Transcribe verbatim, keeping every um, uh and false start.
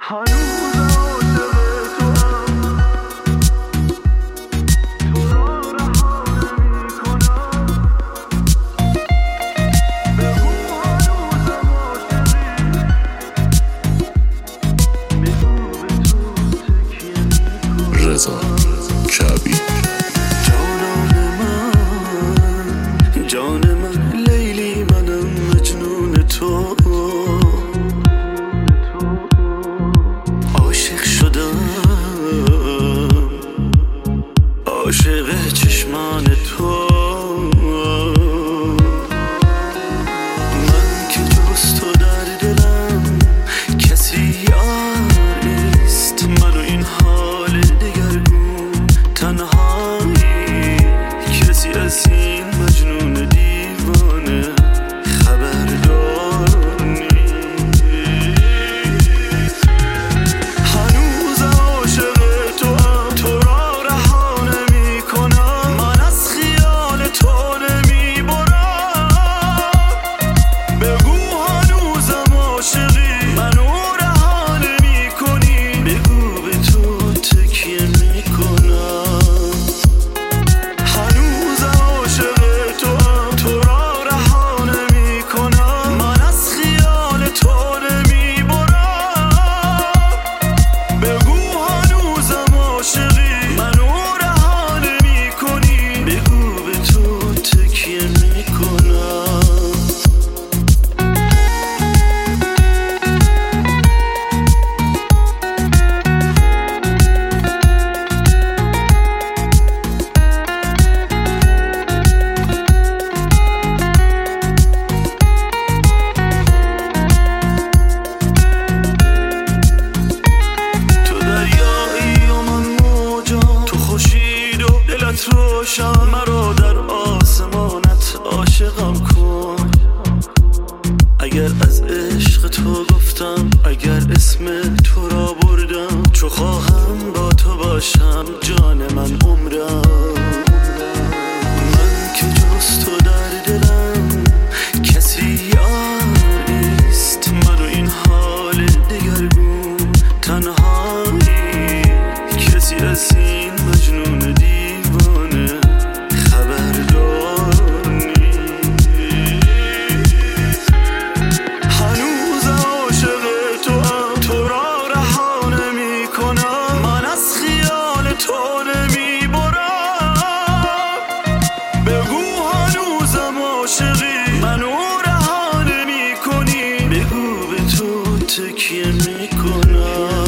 رضا کعبی. جانان من جان من لیلی، منم مجنون تو، عاشق شدم عاشق چشمان تو. من که جز تو در دلم کسی یار نیست، من و این حال دگرگون تنهایی، کسی از این مجنون دیوانه خبردار نیست. هنوزم عاشق توام، تو را رها نمی کنم، من از خیال تو نمی برم. بگو هنوزم عاشقی، منو رها نمی کنی، بگو به تو تکیه می کنم. هنوزم عاشق توام، تو را رها نمی کنم، من از خیال تو نمی برم. بگو هنوزم عاشقی، منو رها نمی کنی، بگو به تو تکیه می کنم. تو دریایی و من موجم، تو خورشید و دلت روشن، مرا در آسمانت عاشقم کن. اگر از عشق تو گفتم، اگر اسم تو را بردم، چو خواهم با تو باشم جان من عمرم. من که جز تو در دلم کسی یار نیست، من و این حال دگرگون تنهایی، کسی از این مجنون دیوانه خبردار نیست. هنوزم عاشق توام، تو را رها نمی کنم، من از خیال تو نمی برم. بگو هنوزم عاشقی، منو رها نمی کنی، بگو به تو تکیه می کنم.